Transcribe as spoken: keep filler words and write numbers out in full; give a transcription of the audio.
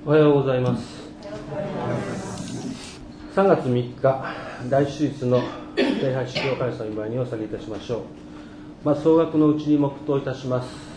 おはようございます。さんがつみっか、大手術の礼拝式を神様の御前にお下げいたしましょう。まず総額のうちに黙祷いたします。